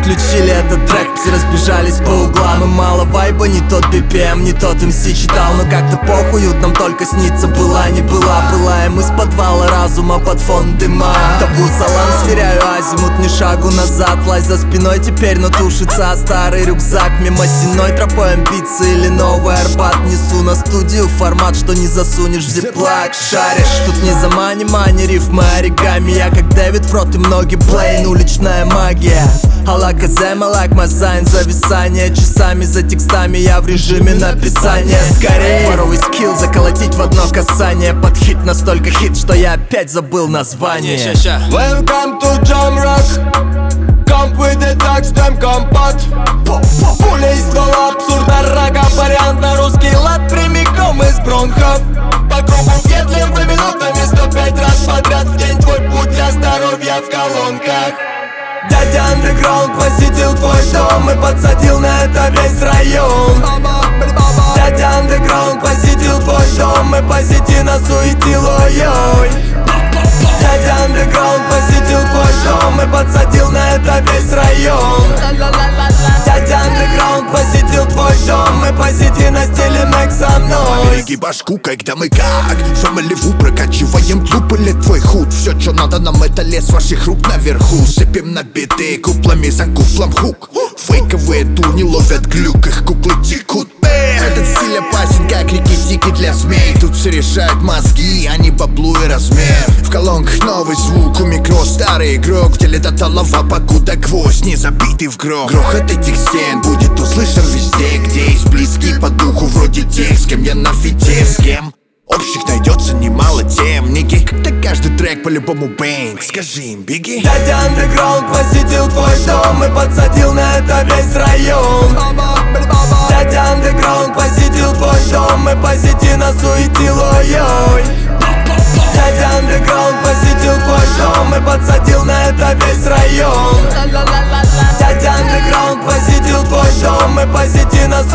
включили этот трек, все разбежались по углам. И мало вайба, не тот BPM, не тот MC читал. Но как-то похуй, нам только снится была, не была. Пылаем из подвала разума под фон дыма. Табу салам, сверяю азимут, ни шагу назад. Лазь за спиной теперь, но тушится старый рюкзак. Мимо сеной тропой амбиции или новый Арбат. Несу на студию формат, что не засунешь в зиплак. Шаришь, тут не за мани, рифмы оригами. Я как Дэвид Фрот и многие Блейн, уличная магия. I like a zem, I like my sign. Зависание часами за текстами, я в режиме написания. Скорее, воровый скилл заколотить в одно касание. Под хит настолько хит, что я опять забыл название. Welcome to Jamrock. Come with the tax, them компот. Пуля из ствола абсурда рака. Вариант на русский лад прямиком из бронхов. По кругу петлим минутами 105 раз подряд в день. Твой путь для здоровья в колонках. Дядя андеграунд посетил твой дом и подсадил на это весь район. Дядя андеграунд посетил твой дом и по сети насуетил, ой-ой. Дядя андеграунд посетил твой дом и подсадил на это весь район. Дядя андеграунд посетил твой дом и по сети настелим со мной. Береги башку, когда мы как Фэмиливу прокачиваем клуб или твой худ. Все, что надо нам, это лес ваших рук наверху. Сыпем на биты куплами за куплом хук. Фейковые туни ловят глюк, их куклы текут. Этот стиль опасен, как реки-тики для змей. Тут все решают мозги, а не баблу и размер. В колонках новый звук, у микро старый игрок. В теле таталова, покуда гвоздь не забитый в гроб. Грохот этих стен будет услышан везде, где есть близкие по духу вроде тех, с кем я на фите, с кем общих найдется немало тем. Ники, как-то каждый трек по-любому бэнг. Скажи им, беги. Дядя андеграунд посетил твой дом и подсадил на это весь район. Дядя андеграунд посетил твой дом и по сети насуетил, ой-ой. Дядя андеграунд посетил твой дом и подсадил на это весь район. Дядя андеграунд посетил твой дом и по сети насуетил.